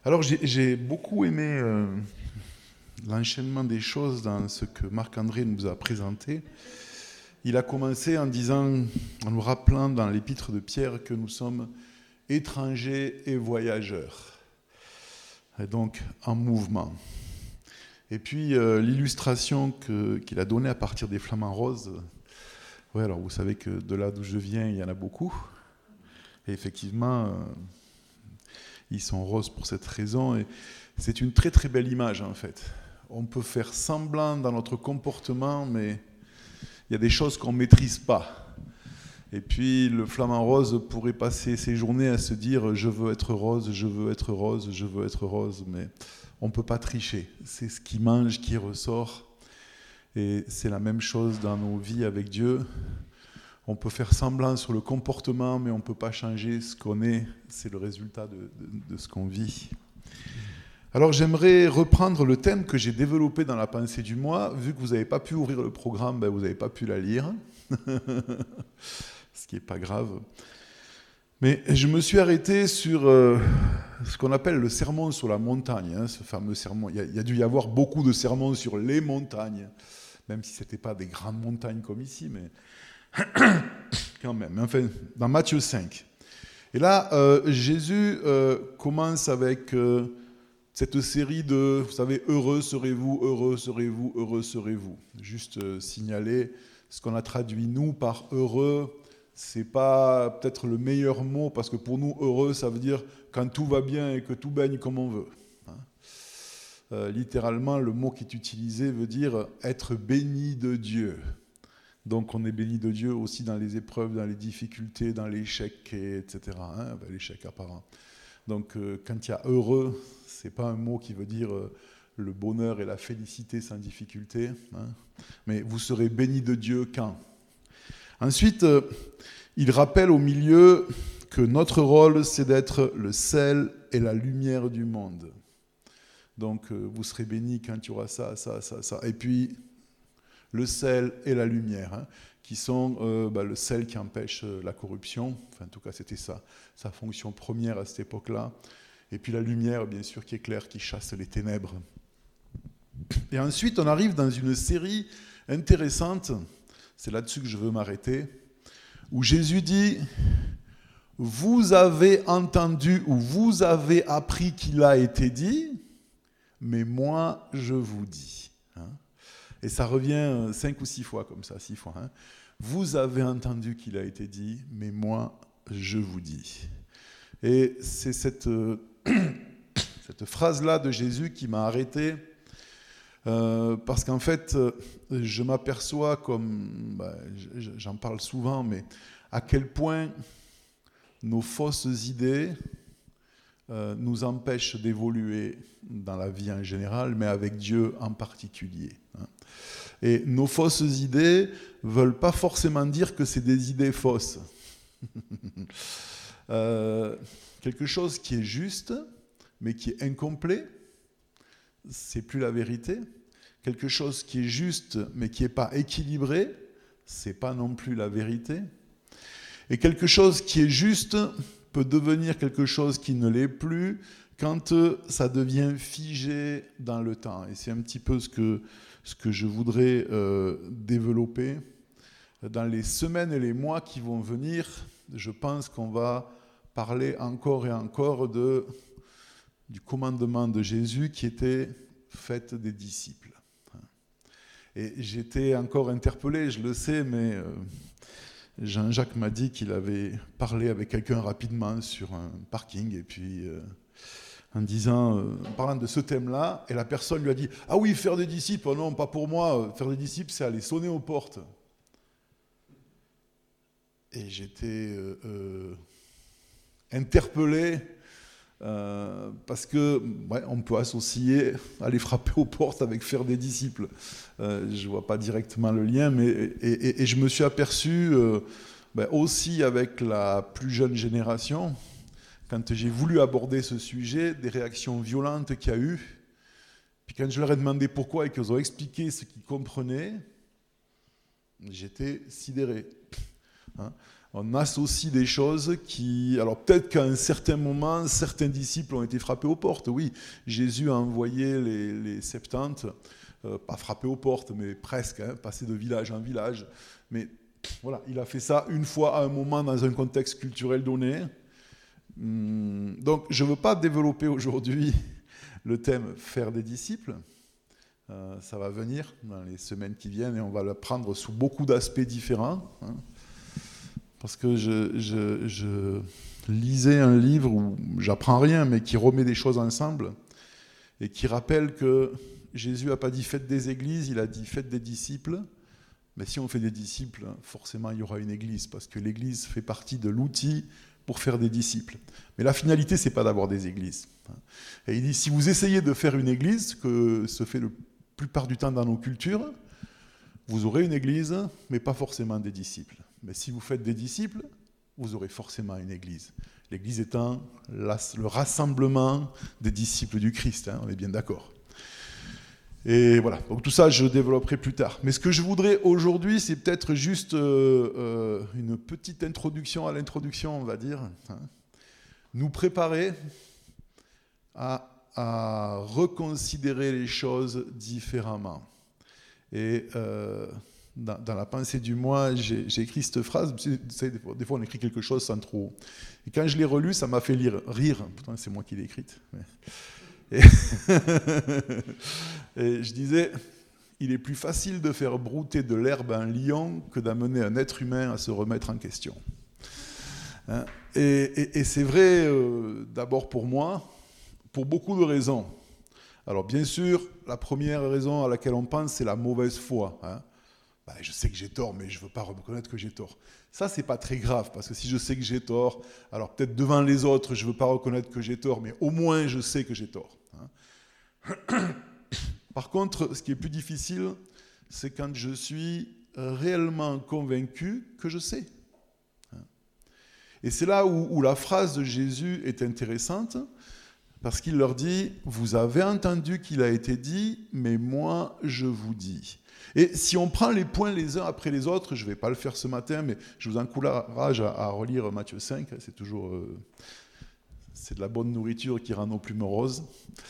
Alors j'ai beaucoup aimé l'enchaînement des choses dans ce que Marc-André nous a présenté. Il a commencé en disant, en nous rappelant dans l'épître de Pierre que nous sommes étrangers et voyageurs, et donc en mouvement. Et puis l'illustration qu'il a donnée à partir des flamants roses, ouais, alors vous savez que de là d'où je viens, il y en a beaucoup. Et effectivement, ils sont roses pour cette raison. Et c'est une très très belle image en fait. On peut faire semblant dans notre comportement, mais il y a des choses qu'on ne maîtrise pas. Et puis le flamant rose pourrait passer ses journées à se dire « je veux être rose, je veux être rose, je veux être rose », mais on ne peut pas tricher. C'est ce qui mange qui ressort. Et c'est la même chose dans nos vies avec Dieu. On peut faire semblant sur le comportement, mais on ne peut pas changer ce qu'on est. C'est le résultat de ce qu'on vit. Alors j'aimerais reprendre le thème que j'ai développé dans la pensée du mois. Vu que vous n'avez pas pu ouvrir le programme, ben vous n'avez pas pu la lire. Ce qui n'est pas grave. Mais je me suis arrêté sur ce qu'on appelle le sermon sur la montagne, hein, ce fameux sermon. Il y a dû y avoir beaucoup de sermons sur les montagnes, même si ce n'était pas des grandes montagnes comme ici, mais quand même. Enfin, dans Matthieu 5. Et là, Jésus commence avec cette série de, vous savez, heureux serez-vous, heureux serez-vous, heureux serez-vous. Juste signaler ce qu'on a traduit nous par heureux. C'est pas peut-être le meilleur mot, parce que pour nous, heureux, ça veut dire quand tout va bien et que tout baigne comme on veut. Littéralement, le mot qui est utilisé veut dire être béni de Dieu. Donc on est béni de Dieu aussi dans les épreuves, dans les difficultés, dans l'échec, etc. L'échec apparent. Donc quand il y a heureux, ce n'est pas un mot qui veut dire le bonheur et la félicité sans difficulté. Mais vous serez béni de Dieu quand ? Ensuite, il rappelle au milieu que notre rôle, c'est d'être le sel et la lumière du monde. Donc, vous serez bénis quand il y aura ça, ça, ça, ça. Et puis, le sel et la lumière, qui sont le sel qui empêche la corruption. Enfin, en tout cas, c'était ça, sa fonction première à cette époque-là. Et puis la lumière, bien sûr, qui éclaire, qui chasse les ténèbres. Et ensuite, on arrive dans une série intéressante. C'est là-dessus que je veux m'arrêter, où Jésus dit « Vous avez entendu ou vous avez appris qu'il a été dit, mais moi, je vous dis. » Et ça revient 5 ou 6 fois comme ça, 6 fois. Vous avez entendu qu'il a été dit, mais moi, je vous dis. Et c'est cette phrase-là de Jésus qui m'a arrêté. Parce qu'en fait, je m'aperçois j'en parle souvent, mais à quel point nos fausses idées nous empêchent d'évoluer dans la vie en général, mais avec Dieu en particulier. Et nos fausses idées ne veulent pas forcément dire que c'est des idées fausses. Quelque chose qui est juste, mais qui est incomplet, c'est plus la vérité. Quelque chose qui est juste, mais qui n'est pas équilibré, c'est pas non plus la vérité. Et quelque chose qui est juste peut devenir quelque chose qui ne l'est plus quand ça devient figé dans le temps. Et c'est un petit peu ce que je voudrais développer. Dans les semaines et les mois qui vont venir, je pense qu'on va parler encore et encore du commandement de Jésus qui était « faites des disciples ». Et j'étais encore interpellé, je le sais, mais Jean-Jacques m'a dit qu'il avait parlé avec quelqu'un rapidement sur un parking, et puis en parlant de ce thème-là, et la personne lui a dit « Ah oui, faire des disciples, oh non, pas pour moi, faire des disciples, c'est aller sonner aux portes ». Et j'étais interpellé, parce que on peut associer aller frapper aux portes avec faire des disciples. Je ne vois pas directement le lien, mais et je me suis aperçu aussi avec la plus jeune génération, quand j'ai voulu aborder ce sujet, des réactions violentes qu'il y a eu. Puis quand je leur ai demandé pourquoi et qu'ils ont expliqué ce qu'ils comprenaient, j'étais sidéré. On associe des choses qui... Alors peut-être qu'à un certain moment, certains disciples ont été frappés aux portes. Oui, Jésus a envoyé les 70, pas frappés aux portes, mais presque, passer de village en village. Mais voilà, il a fait ça une fois à un moment dans un contexte culturel donné. Donc je ne veux pas développer aujourd'hui le thème « faire des disciples ». Ça va venir dans les semaines qui viennent et on va le prendre sous beaucoup d'aspects différents. Parce que je lisais un livre où j'apprends rien, mais qui remet des choses ensemble et qui rappelle que Jésus n'a pas dit « faites des églises », il a dit « faites des disciples ». Mais si on fait des disciples, forcément il y aura une église, parce que l'église fait partie de l'outil pour faire des disciples. Mais la finalité, ce n'est pas d'avoir des églises. Et il dit, si vous essayez de faire une église, ce que se fait la plupart du temps dans nos cultures, vous aurez une église, mais pas forcément des disciples. Mais si vous faites des disciples, vous aurez forcément une église. L'église étant le rassemblement des disciples du Christ, on est bien d'accord. Et voilà, donc tout ça je développerai plus tard. Mais ce que je voudrais aujourd'hui, c'est peut-être juste une petite introduction à l'introduction, on va dire. Nous préparer à reconsidérer les choses différemment. Et dans la pensée du mois, j'ai écrit cette phrase. Vous savez, des fois on écrit quelque chose sans trop... Et quand je l'ai relu, ça m'a fait rire. Pourtant c'est moi qui l'ai écrite. Et je disais, il est plus facile de faire brouter de l'herbe un lion que d'amener un être humain à se remettre en question. Et c'est vrai, d'abord pour moi, pour beaucoup de raisons. Alors bien sûr, la première raison à laquelle on pense, c'est la mauvaise foi. Je sais que j'ai tort, mais je ne veux pas reconnaître que j'ai tort. Ça, c'est pas très grave, parce que si je sais que j'ai tort, alors peut-être devant les autres, je ne veux pas reconnaître que j'ai tort, mais au moins je sais que j'ai tort. Par contre, ce qui est plus difficile, c'est quand je suis réellement convaincu que je sais. Et c'est là où la phrase de Jésus est intéressante, parce qu'il leur dit « Vous avez entendu qu'il a été dit, mais moi je vous dis ». Et si on prend les points les uns après les autres, je ne vais pas le faire ce matin, mais je vous encourage à relire Matthieu 5, c'est toujours... c'est de la bonne nourriture qui rend nos plumes roses.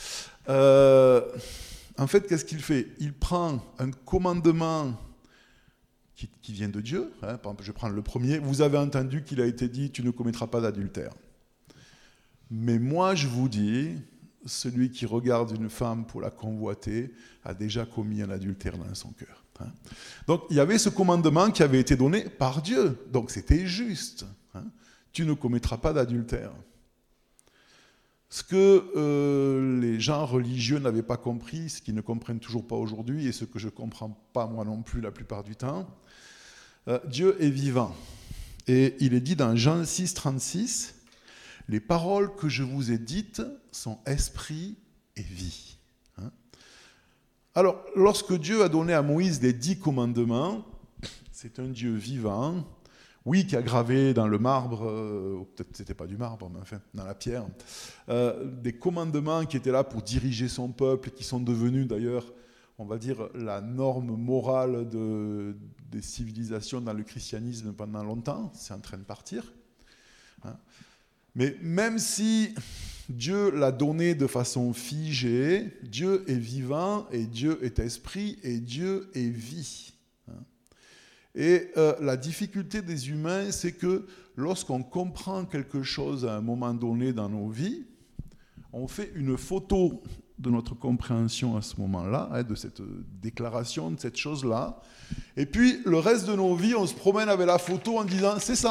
En fait, qu'est-ce qu'il fait ? Il prend un commandement qui vient de Dieu. Par exemple, je prends le premier. Vous avez entendu qu'il a été dit, tu ne commettras pas d'adultère. Mais moi, je vous dis, celui qui regarde une femme pour la convoiter a déjà commis un adultère dans son cœur. Donc, il y avait ce commandement qui avait été donné par Dieu. Donc, c'était juste. Tu ne commettras pas d'adultère. Ce que les gens religieux n'avaient pas compris, ce qu'ils ne comprennent toujours pas aujourd'hui, et ce que je ne comprends pas moi non plus la plupart du temps, Dieu est vivant. Et il est dit dans Jean 6, 36, « Les paroles que je vous ai dites sont esprit et vie. » Alors, lorsque Dieu a donné à Moïse les 10 commandements, c'est un Dieu vivant, oui, qui a gravé dans le marbre, peut-être c'était pas du marbre, mais enfin, dans la pierre, des commandements qui étaient là pour diriger son peuple, qui sont devenus d'ailleurs, on va dire, la norme morale des civilisations dans le christianisme pendant longtemps. C'est en train de partir. Mais même si Dieu l'a donné de façon figée, Dieu est vivant, et Dieu est esprit, et Dieu est vie. Et la difficulté des humains, c'est que lorsqu'on comprend quelque chose à un moment donné dans nos vies, on fait une photo de notre compréhension à ce moment-là, de cette déclaration, de cette chose-là. Et puis, le reste de nos vies, on se promène avec la photo en disant « c'est ça ».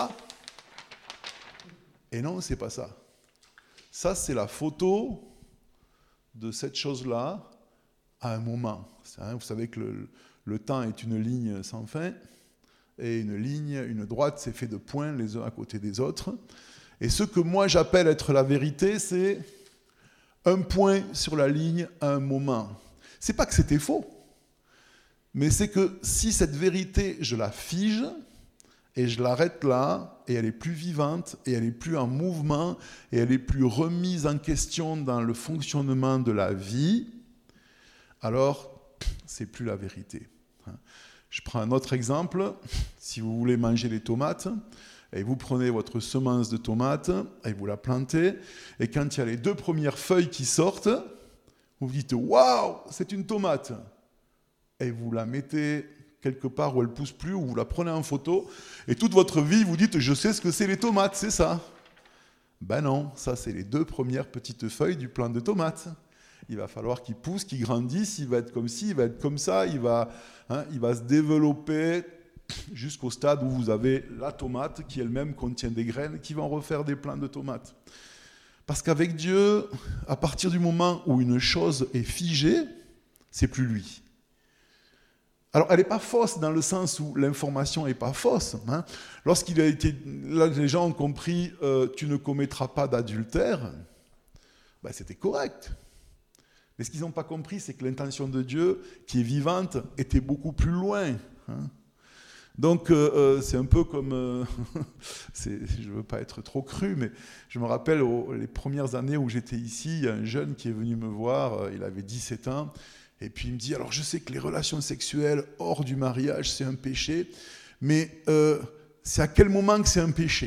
Et non, c'est pas ça. Ça, c'est la photo de cette chose-là à un moment. Vous savez que le temps est une ligne sans fin. Et une droite, c'est fait de points les uns à côté des autres. Et ce que moi j'appelle être la vérité, c'est un point sur la ligne à un moment. C'est pas que c'était faux, mais c'est que si cette vérité, je la fige, et je l'arrête là, et elle est plus vivante, et elle est plus en mouvement, et elle est plus remise en question dans le fonctionnement de la vie, alors c'est plus la vérité. Je prends un autre exemple. Si vous voulez manger les tomates, Et vous prenez votre semence de tomate et vous la plantez. Et quand il y a les 2 premières feuilles qui sortent, vous vous dites « Waouh, c'est une tomate !» Et vous la mettez quelque part où elle ne pousse plus, ou vous la prenez en photo. Et toute votre vie, vous dites « Je sais ce que c'est les tomates, c'est ça !» Ben non, ça c'est les 2 premières petites feuilles du plant de tomate. Il va falloir qu'il pousse, qu'il grandisse, il va être comme ci, il va être comme ça, il va se développer jusqu'au stade où vous avez la tomate qui elle-même contient des graines qui vont refaire des plants de tomates. Parce qu'avec Dieu, à partir du moment où une chose est figée, c'est plus lui. Alors, elle n'est pas fausse dans le sens où l'information n'est pas fausse. Lorsqu'il a été, là, les gens ont compris tu ne commettras pas d'adultère, ben, c'était correct. Mais ce qu'ils n'ont pas compris, c'est que l'intention de Dieu, qui est vivante, était beaucoup plus loin. Donc, c'est un peu comme... je ne veux pas être trop cru, mais je me rappelle les premières années où j'étais ici, il y a un jeune qui est venu me voir, il avait 17 ans, et puis il me dit, alors je sais que les relations sexuelles hors du mariage, c'est un péché, mais c'est à quel moment que c'est un péché ?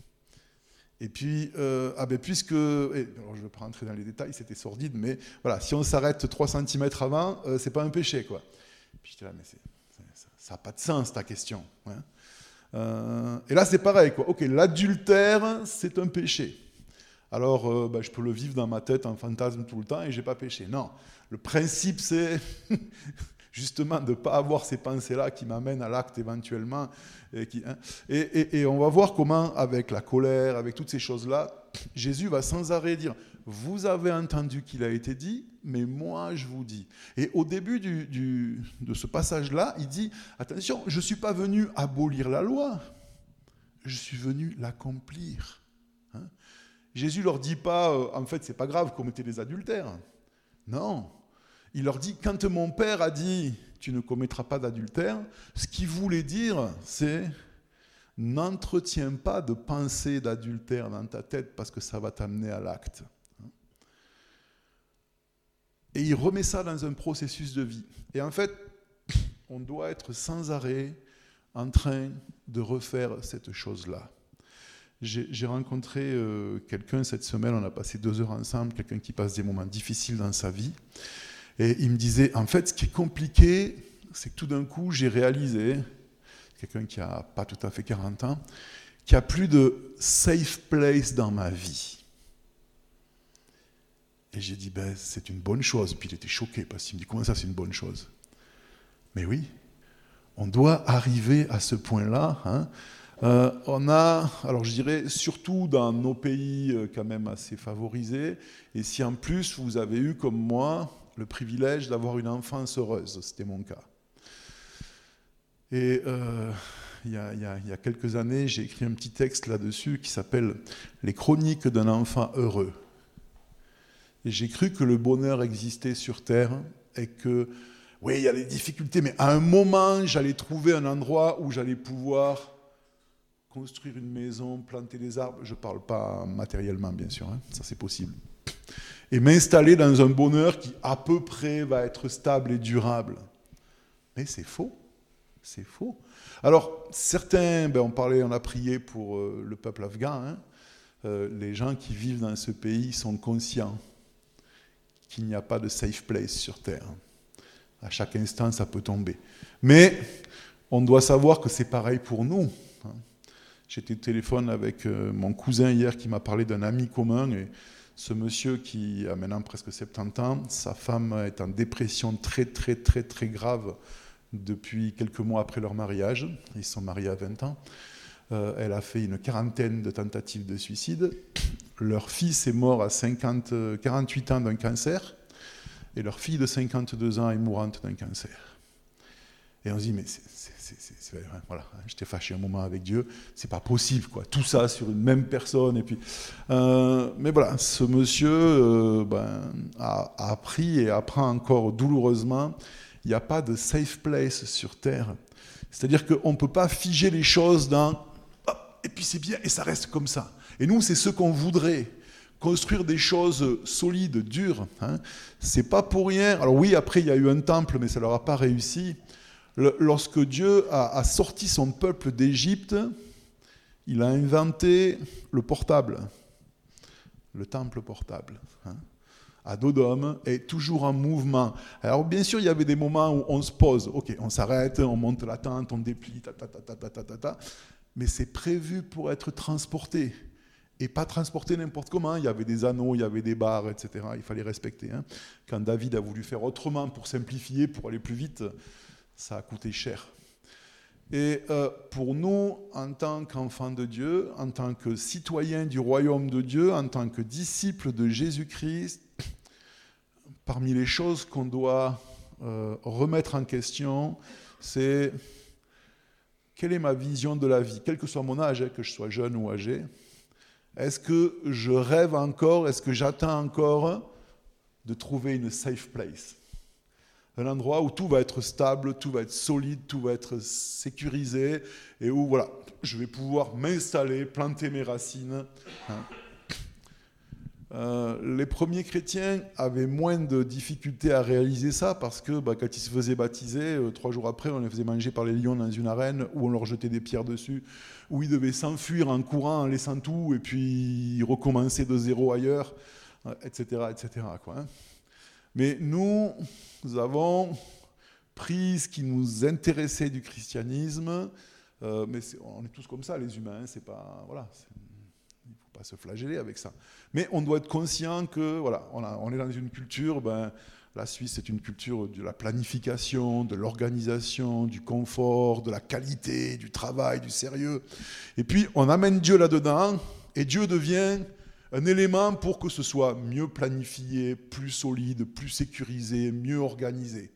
Et puis, puisque... alors je ne vais pas rentrer dans les détails, c'était sordide, mais voilà, si on s'arrête 3 cm avant, c'est pas un péché, quoi. Puis j'étais là, mais ça n'a pas de sens, ta question. Et là, c'est pareil, quoi. Ok, l'adultère, c'est un péché. Alors, je peux le vivre dans ma tête en fantasme tout le temps et je n'ai pas péché. Non, le principe, c'est justement de ne pas avoir ces pensées-là qui m'amènent à l'acte éventuellement. Et on va voir comment, avec la colère, avec toutes ces choses-là, Jésus va sans arrêt dire « Vous avez entendu qu'il a été dit, mais moi je vous dis ». Et au début de ce passage-là, il dit « Attention, je ne suis pas venu abolir la loi, je suis venu l'accomplir ». Jésus ne leur dit pas « En fait, ce n'est pas grave, commettez des adultères ». Non, il leur dit « Quand mon Père a dit « Tu ne commettras pas d'adultère », ce qu'il voulait dire, c'est « N'entretiens pas de pensée d'adultère dans ta tête parce que ça va t'amener à l'acte ». Et il remet ça dans un processus de vie. Et en fait, on doit être sans arrêt en train de refaire cette chose-là. J'ai rencontré quelqu'un cette semaine, on a passé 2 heures ensemble, quelqu'un qui passe des moments difficiles dans sa vie. Et il me disait, en fait, ce qui est compliqué, c'est que tout d'un coup, j'ai réalisé, quelqu'un qui n'a pas tout à fait 40 ans, qu'il n'y a plus de safe place dans ma vie. Et j'ai dit, c'est une bonne chose. Puis il était choqué parce qu'il me dit, comment ça c'est une bonne chose ? Mais oui, on doit arriver à ce point-là. On a, alors je dirais, surtout dans nos pays quand même assez favorisés, et si en plus vous avez eu, comme moi, le privilège d'avoir une enfance heureuse, c'était mon cas. Et il y a quelques années, j'ai écrit un petit texte là-dessus qui s'appelle « Les chroniques d'un enfant heureux ». Et j'ai cru que le bonheur existait sur Terre et que, oui, il y a les difficultés, mais à un moment, j'allais trouver un endroit où j'allais pouvoir construire une maison, planter des arbres. Je ne parle pas matériellement, bien sûr, ça c'est possible. Et m'installer dans un bonheur qui, à peu près, va être stable et durable. Mais c'est faux. C'est faux. Alors, certains, on a prié pour le peuple afghan. Les gens qui vivent dans ce pays sont conscients qu'il n'y a pas de safe place sur Terre. À chaque instant, ça peut tomber. Mais on doit savoir que c'est pareil pour nous. J'étais au téléphone avec mon cousin hier qui m'a parlé d'un ami commun. Et ce monsieur qui a maintenant presque 70 ans, sa femme est en dépression très, très, très, très grave depuis quelques mois après leur mariage. Ils sont mariés à 20 ans. Elle a fait une 40aine de tentatives de suicide. Leur fils est mort à 48 ans d'un cancer. Et leur fille de 52 ans est mourante d'un cancer. Et on se dit, mais voilà, j'étais fâché un moment avec Dieu, c'est pas possible, quoi. Tout ça sur une même personne. Et puis, mais voilà, ce monsieur a appris et apprend encore douloureusement, il n'y a pas de safe place sur Terre. C'est-à-dire qu'on ne peut pas figer les choses dans « et puis c'est bien, et ça reste comme ça ». Et nous, c'est ce qu'on voudrait. Construire des choses solides, dures. C'est pas pour rien. Alors oui, après, il y a eu un temple, mais ça ne leur a pas réussi. Lorsque Dieu a sorti son peuple d'Égypte, il a inventé le portable, le temple portable, à dos d'homme, et toujours en mouvement. Alors bien sûr, il y avait des moments où on se pose, ok, on s'arrête, on monte la tente, on déplie, mais c'est prévu pour être transporté. Et pas transporté n'importe comment, il y avait des anneaux, il y avait des barres, etc. Il fallait respecter. Quand David a voulu faire autrement pour simplifier, pour aller plus vite, ça a coûté cher. Et pour nous, en tant qu'enfants de Dieu, en tant que citoyens du royaume de Dieu, en tant que disciples de Jésus-Christ, parmi les choses qu'on doit remettre en question, c'est quelle est ma vision de la vie, quel que soit mon âge, que je sois jeune ou âgé. Est-ce que je rêve encore, est-ce que j'attends encore de trouver une safe place ? Un endroit où tout va être stable, tout va être solide, tout va être sécurisé, et où voilà, je vais pouvoir m'installer, planter mes racines. Les premiers chrétiens avaient moins de difficultés à réaliser ça parce que quand ils se faisaient baptiser, 3 jours après, on les faisait manger par les lions dans une arène où on leur jetait des pierres dessus, où ils devaient s'enfuir en courant, en laissant tout, et puis recommencer de zéro ailleurs, etc. quoi. Mais nous avons pris ce qui nous intéressait du christianisme, mais on est tous comme ça, les humains, c'est pas... Voilà, il ne faut pas se flageller avec ça. Mais on doit être conscient que, voilà, on est dans une culture, la Suisse c'est une culture de la planification, de l'organisation, du confort, de la qualité, du travail, du sérieux. Et puis on amène Dieu là-dedans, et Dieu devient un élément pour que ce soit mieux planifié, plus solide, plus sécurisé, mieux organisé.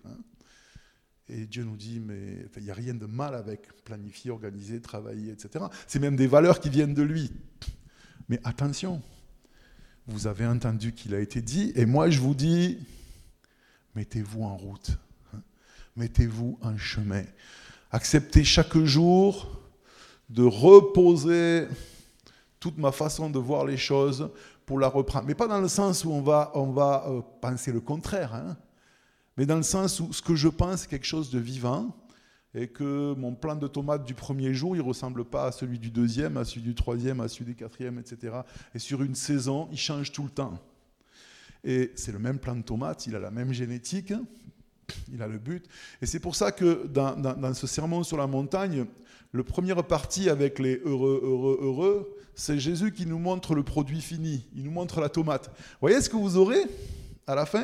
Et Dieu nous dit, mais il n'y a rien de mal avec planifier, organiser, travailler, etc. C'est même des valeurs qui viennent de lui. Mais attention, vous avez entendu qu'il a été dit, et moi je vous dis, mettez-vous en route, mettez-vous en chemin. Acceptez chaque jour de reposer toute ma façon de voir les choses pour la reprendre. Mais pas dans le sens où on va penser le contraire, mais dans le sens où ce que je pense est quelque chose de vivant, et que mon plant de tomates du premier jour, il ne ressemble pas à celui du deuxième, à celui du troisième, à celui du quatrième, etc. Et sur une saison, il change tout le temps. Et c'est le même plant de tomates, il a la même génétique, il a le but. Et c'est pour ça que dans ce sermon sur la montagne, le premier parti avec les heureux, heureux, heureux, c'est Jésus qui nous montre le produit fini, il nous montre la tomate. Vous voyez ce que vous aurez à la fin ?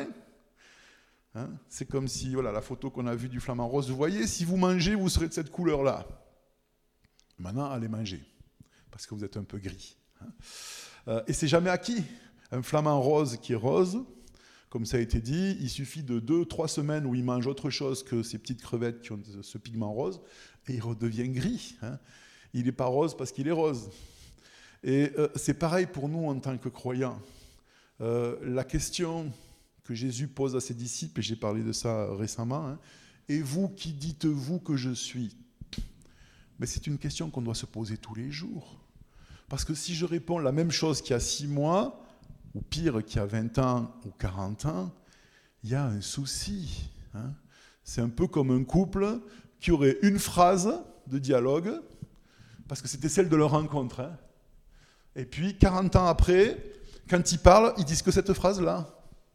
C'est comme si, voilà, la photo qu'on a vue du flamant rose, vous voyez, si vous mangez, vous serez de cette couleur-là. Maintenant, allez manger, parce que vous êtes un peu gris. Et c'est jamais acquis. Un flamant rose qui est rose, comme ça a été dit, il suffit de 2-3 semaines où il mange autre chose que ces petites crevettes qui ont ce pigment rose, et il redevient gris. Il n'est pas rose parce qu'il est rose. Et c'est pareil pour nous en tant que croyants. La question que Jésus pose à ses disciples, et j'ai parlé de ça récemment, et vous, qui dites-vous que je suis ? Mais c'est une question qu'on doit se poser tous les jours. Parce que si je réponds la même chose qu'il y a 6 mois, ou pire qu'il y a 20 ans ou 40 ans, il y a un souci. C'est un peu comme un couple qui aurait une phrase de dialogue, parce que c'était celle de leur rencontre. Et puis, 40 ans après, quand ils parlent, ils disent que cette phrase-là.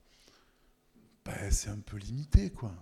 C'est un peu limité, quoi.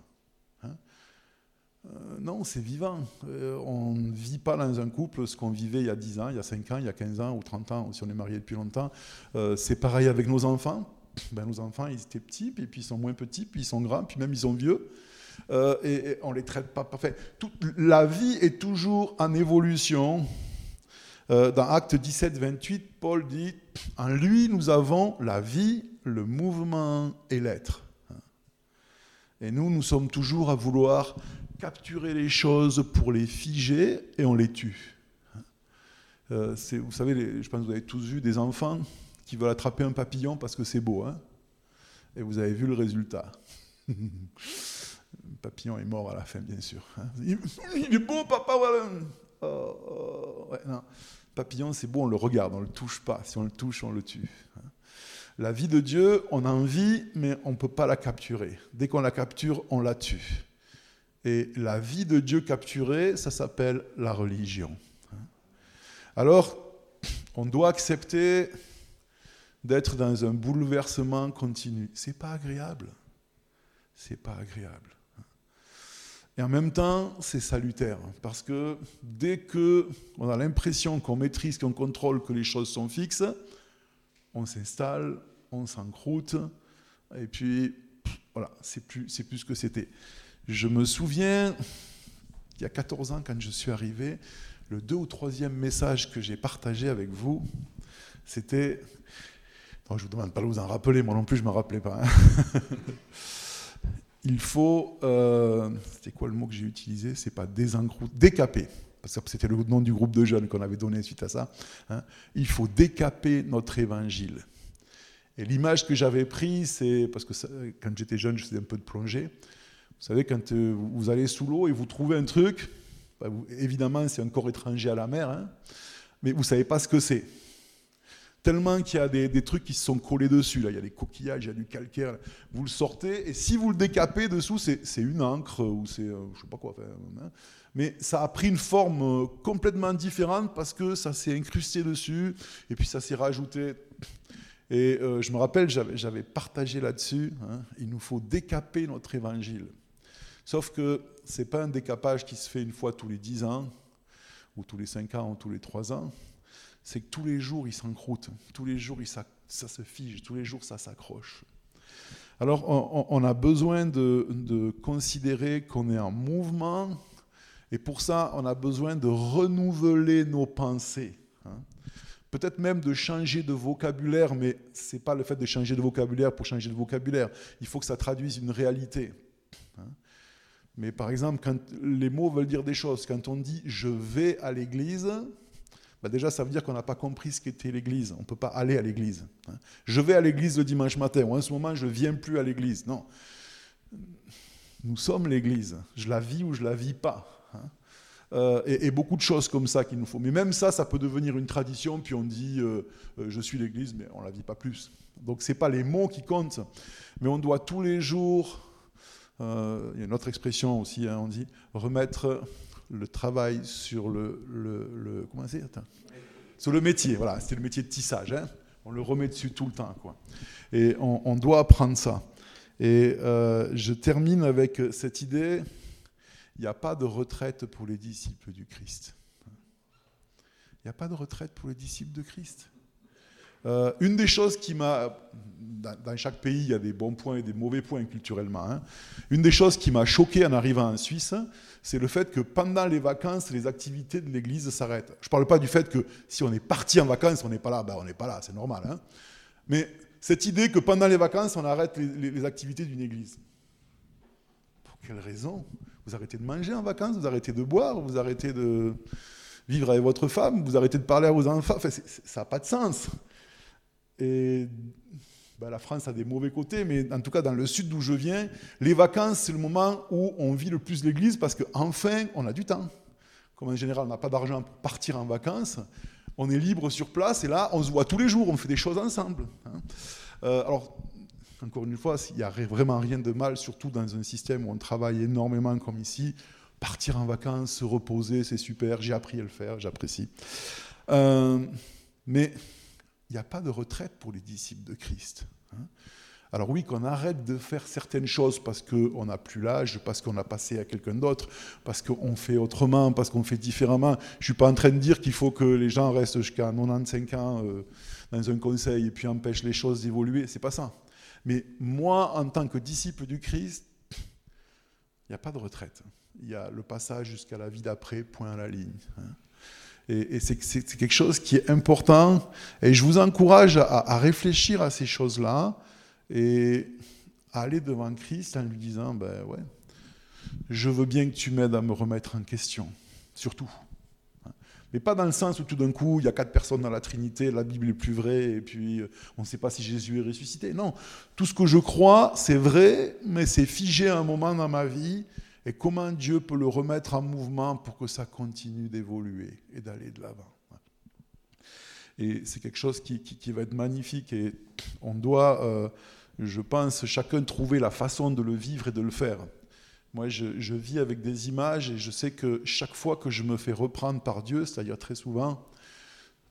Non, c'est vivant. On ne vit pas dans un couple ce qu'on vivait il y a 10 ans, il y a 5 ans, il y a 15 ans ou 30 ans, ou si on est marié depuis longtemps. C'est pareil avec nos enfants. Nos enfants, ils étaient petits, puis ils sont moins petits, puis ils sont grands, puis même ils sont vieux. Et on ne les traite pas parfait. La vie est toujours en évolution. Dans Actes 17, 28, Paul dit « En lui, nous avons la vie, le mouvement et l'être. » Et nous sommes toujours à vouloir capturer les choses pour les figer et on les tue. Vous savez, je pense que vous avez tous vu des enfants qui veulent attraper un papillon parce que c'est beau. Et vous avez vu le résultat. Le papillon est mort à la fin, bien sûr. Il est beau, papa, voilà. Ouais, non. Papillon, c'est beau, on le regarde, on ne le touche pas. Si on le touche, on le tue. La vie de Dieu, on en vit, mais on ne peut pas la capturer. Dès qu'on la capture, on la tue. Et la vie de Dieu capturée, ça s'appelle la religion. Alors, on doit accepter d'être dans un bouleversement continu. C'est pas agréable. C'est pas agréable. Et en même temps, c'est salutaire, parce que dès qu'on a l'impression qu'on maîtrise, qu'on contrôle, que les choses sont fixes, on s'installe, on s'encroute, et puis, voilà, c'est plus ce que c'était. Je me souviens, il y a 14 ans, quand je suis arrivé, le 2 ou 3e message que j'ai partagé avec vous, c'était... Non, je ne vous demande pas de vous en rappeler, moi non plus, je ne me rappelais pas. Hein. Il faut... c'était quoi le mot que j'ai utilisé ? C'est pas désencrouter, décaper. Parce que c'était le nom du groupe de jeunes qu'on avait donné suite à ça. Hein. Il faut décaper notre évangile. Et l'image que j'avais prise, c'est... Parce que ça, quand j'étais jeune, je faisais un peu de plongée. Vous savez, quand vous allez sous l'eau et vous trouvez un truc, évidemment, c'est un corps étranger à la mer, hein, mais vous ne savez pas ce que c'est. Tellement qu'il y a des trucs qui se sont collés dessus. Là. Il y a des coquillages, il y a du calcaire. Vous le sortez, et si vous le décapez dessous, c'est une encre, ou c'est... je ne sais pas quoi. Hein, mais ça a pris une forme complètement différente parce que ça s'est incrusté dessus, et puis ça s'est rajouté... Et je me rappelle, j'avais partagé là-dessus, hein, il nous faut décaper notre évangile. Sauf que ce n'est pas un décapage qui se fait une fois tous les 10 ans, ou tous les 5 ans, ou tous les 3 ans. C'est que tous les jours, il s'encroute. Tous les jours, ça se fige. Tous les jours, ça s'accroche. Alors, on a besoin de considérer qu'on est en mouvement. Et pour ça, on a besoin de renouveler nos pensées. Hein. Peut-être même de changer de vocabulaire, mais ce n'est pas le fait de changer de vocabulaire pour changer de vocabulaire. Il faut que ça traduise une réalité. Hein. Mais par exemple, quand les mots veulent dire des choses, quand on dit « je vais à l'église », ben déjà ça veut dire qu'on n'a pas compris ce qu'était l'église. On ne peut pas aller à l'église. Hein. Je vais à l'église le dimanche matin, ou en ce moment je ne viens plus à l'église. Non. Nous sommes l'église. Je la vis ou je ne la vis pas. Hein. Et beaucoup de choses comme ça qu'il nous faut. Mais même ça peut devenir une tradition, puis on dit je suis l'église, mais on ne la vit pas plus. Donc ce n'est pas les mots qui comptent, mais on doit tous les jours... il y a une autre expression aussi, hein, on dit remettre le travail sur comment c'est, sur le métier. Voilà, c'est le métier de tissage. Hein, on le remet dessus tout le temps, quoi. Et on doit apprendre ça. Et je termine avec cette idée. Il n'y a pas de retraite pour les disciples du Christ. Il n'y a pas de retraite pour les disciples de Christ. Une des choses qui m'a... Dans chaque pays, il y a des bons points et des mauvais points culturellement. Hein. Une des choses qui m'a choqué en arrivant en Suisse, c'est le fait que pendant les vacances, les activités de l'église s'arrêtent. Je ne parle pas du fait que si on est parti en vacances, on n'est pas là. Ben, on n'est pas là, c'est normal. Hein. Mais cette idée que pendant les vacances, on arrête les activités d'une église. Pour quelle raison ? Vous arrêtez de manger en vacances, vous arrêtez de boire, vous arrêtez de vivre avec votre femme, vous arrêtez de parler à vos enfants. Enfin, ça n'a pas de sens. Et ben, la France a des mauvais côtés, mais en tout cas dans le sud d'où je viens, les vacances, c'est le moment où on vit le plus l'église parce qu'enfin, on a du temps. Comme en général, on n'a pas d'argent pour partir en vacances, on est libre sur place et là, on se voit tous les jours, on fait des choses ensemble. Hein. Alors, encore une fois, il n'y a vraiment rien de mal, surtout dans un système où on travaille énormément comme ici. Partir en vacances, se reposer, c'est super, j'ai appris à le faire, j'apprécie. Mais... il n'y a pas de retraite pour les disciples de Christ. Alors oui, qu'on arrête de faire certaines choses parce qu'on n'a plus l'âge, parce qu'on a passé à quelqu'un d'autre, parce qu'on fait autrement, parce qu'on fait différemment. Je ne suis pas en train de dire qu'il faut que les gens restent jusqu'à 95 ans dans un conseil et puis empêchent les choses d'évoluer. Ce n'est pas ça. Mais moi, en tant que disciple du Christ, il n'y a pas de retraite. Il y a le passage jusqu'à la vie d'après, point à la ligne. Et c'est quelque chose qui est important. Et je vous encourage à réfléchir à ces choses-là et à aller devant Christ en lui disant, ben ouais, je veux bien que tu m'aides à me remettre en question, surtout. Mais pas dans le sens où tout d'un coup, il y a 4 personnes dans la Trinité, la Bible est plus vraie, et puis on ne sait pas si Jésus est ressuscité. Non, tout ce que je crois, c'est vrai, mais c'est figé à un moment dans ma vie. Et comment Dieu peut le remettre en mouvement pour que ça continue d'évoluer et d'aller de l'avant. Et c'est quelque chose qui va être magnifique. Et on doit, je pense, chacun trouver la façon de le vivre et de le faire. Moi, je vis avec des images et je sais que chaque fois que je me fais reprendre par Dieu, c'est-à-dire très souvent,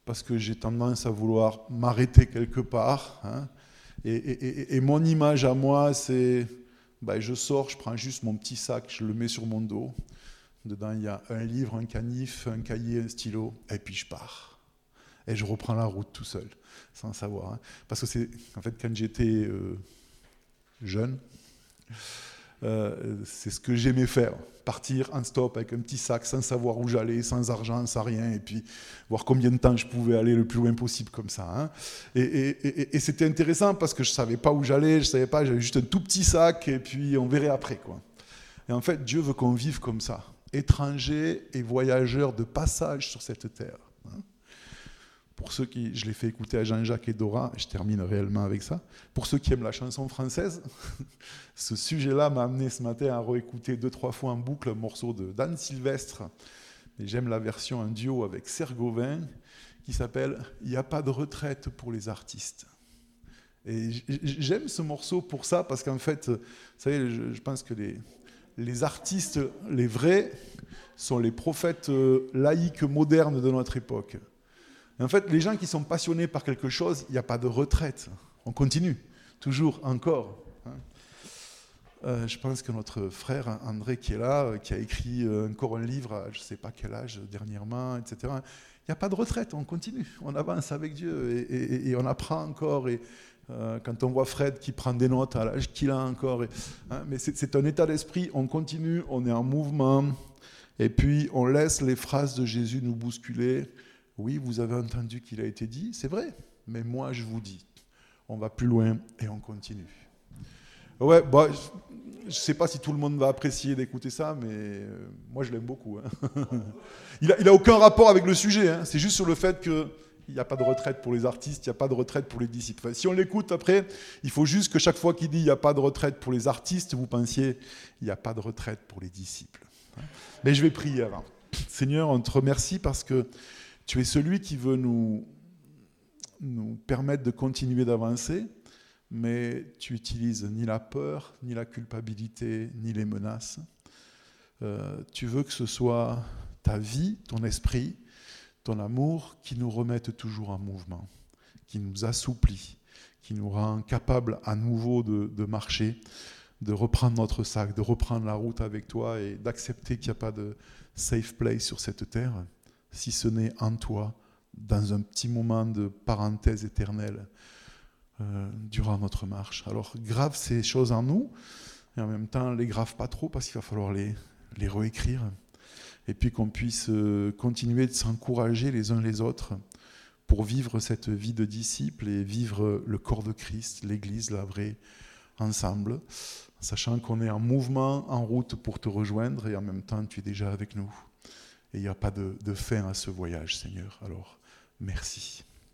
parce que j'ai tendance à vouloir m'arrêter quelque part. Hein. Et mon image à moi, c'est, je sors, je prends juste mon petit sac, je le mets sur mon dos. Dedans, il y a un livre, un canif, un cahier, un stylo, et puis je pars. Et je reprends la route tout seul, sans savoir. Hein. Parce que c'est, en fait, quand j'étais jeune, c'est ce que j'aimais faire. Partir en stop avec un petit sac, sans savoir où j'allais, sans argent, sans rien, et puis voir combien de temps je pouvais aller le plus loin possible comme ça. Hein. Et c'était intéressant parce que je ne savais pas où j'allais, je ne savais pas, j'avais juste un tout petit sac, et puis on verrait après, quoi. Et en fait, Dieu veut qu'on vive comme ça, étrangers et voyageurs de passage sur cette terre. Hein. Pour ceux qui, je l'ai fait écouter à Jean-Jacques et Dora, je termine réellement avec ça. Pour ceux qui aiment la chanson française, ce sujet-là m'a amené ce matin à réécouter 2-3 fois en boucle un morceau de Dan Sylvestre. Et j'aime la version en duo avec Serge Gauvin, qui s'appelle « Il n'y a pas de retraite pour les artistes ». Et j'aime ce morceau pour ça, parce qu'en fait, vous savez, je pense que les artistes, les vrais, sont les prophètes laïques modernes de notre époque. En fait, les gens qui sont passionnés par quelque chose, il n'y a pas de retraite. On continue, toujours, encore. Je pense que notre frère André qui est là, qui a écrit encore un livre à je ne sais pas quel âge dernièrement, etc. Il n'y a pas de retraite, on continue, on avance avec Dieu et on apprend encore. Et quand on voit Fred qui prend des notes à l'âge qu'il a encore, mais c'est un état d'esprit, on continue, on est en mouvement, et puis on laisse les phrases de Jésus nous bousculer. Oui, vous avez entendu qu'il a été dit, c'est vrai, mais moi je vous dis, on va plus loin et on continue. Ouais, je ne sais pas si tout le monde va apprécier d'écouter ça, mais moi je l'aime beaucoup. Hein. Il a aucun rapport avec le sujet, hein. C'est juste sur le fait qu'il n'y a pas de retraite pour les artistes, il n'y a pas de retraite pour les disciples. Enfin, si on l'écoute après, il faut juste que chaque fois qu'il dit il n'y a pas de retraite pour les artistes, vous pensiez il n'y a pas de retraite pour les disciples. Mais je vais prier avant. Seigneur, on te remercie parce que tu es celui qui veut nous permettre de continuer d'avancer, mais tu n'utilises ni la peur, ni la culpabilité, ni les menaces. Tu veux que ce soit ta vie, ton esprit, ton amour qui nous remette toujours en mouvement, qui nous assouplit, qui nous rend capables à nouveau de marcher, de reprendre notre sac, de reprendre la route avec toi et d'accepter qu'il n'y a pas de safe place sur cette terre, si ce n'est en toi, dans un petit moment de parenthèse éternelle durant notre marche. Alors grave ces choses en nous, et en même temps les grave pas trop parce qu'il va falloir les réécrire, et puis qu'on puisse continuer de s'encourager les uns les autres pour vivre cette vie de disciples et vivre le corps de Christ, l'Église, la vraie, ensemble, sachant qu'on est en mouvement, en route pour te rejoindre, et en même temps tu es déjà avec nous. Et il n'y a pas de fin à ce voyage, Seigneur. Alors, merci.